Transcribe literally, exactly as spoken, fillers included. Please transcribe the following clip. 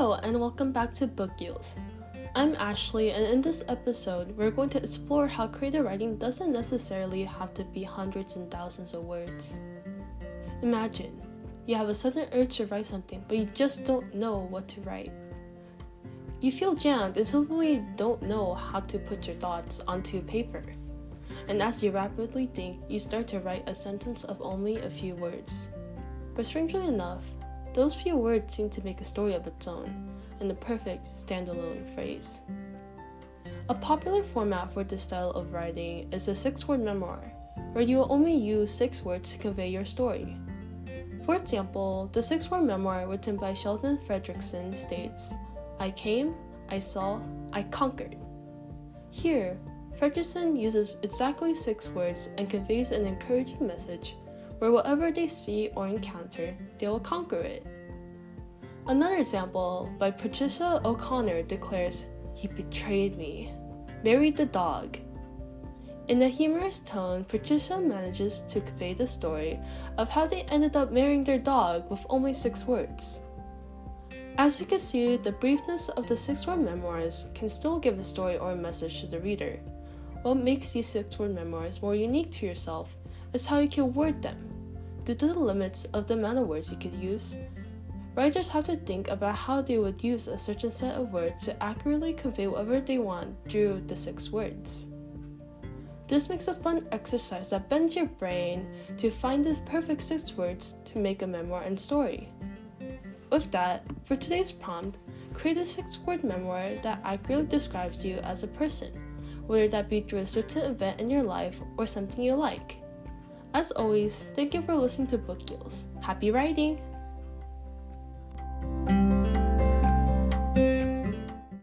Hello and welcome back to Book Deals. I'm Ashley, and in this episode, we're going to explore how creative writing doesn't necessarily have to be hundreds and thousands of words. Imagine, you have a sudden urge to write something, but you just don't know what to write. You feel jammed and suddenly don't know how to put your thoughts onto paper. And as you rapidly think, you start to write a sentence of only a few words. But strangely enough, those few words seem to make a story of its own, and the perfect standalone phrase. A popular format for this style of writing is a six-word memoir, where you will only use six words to convey your story. For example, the six-word memoir written by Sheldon Fredrickson states, "I came, I saw, I conquered." Here, Fredrickson uses exactly six words and conveys an encouraging message where whatever they see or encounter, they will conquer it. Another example by Patricia O'Connor declares, "He betrayed me, married the dog." In a humorous tone, Patricia manages to convey the story of how they ended up marrying their dog with only six words. As you can see, the briefness of the six-word memoirs can still give a story or a message to the reader. What makes these six-word memoirs more unique to yourself is how you can word them. Due to the limits of the amount of words you could use, writers have to think about how they would use a certain set of words to accurately convey whatever they want through the six words. This makes a fun exercise that bends your brain to find the perfect six words to make a memoir and story. With that, for today's prompt, create a six-word memoir that accurately describes you as a person, whether that be through a certain event in your life or something you like. As always, thank you for listening to Book Deals. Happy writing!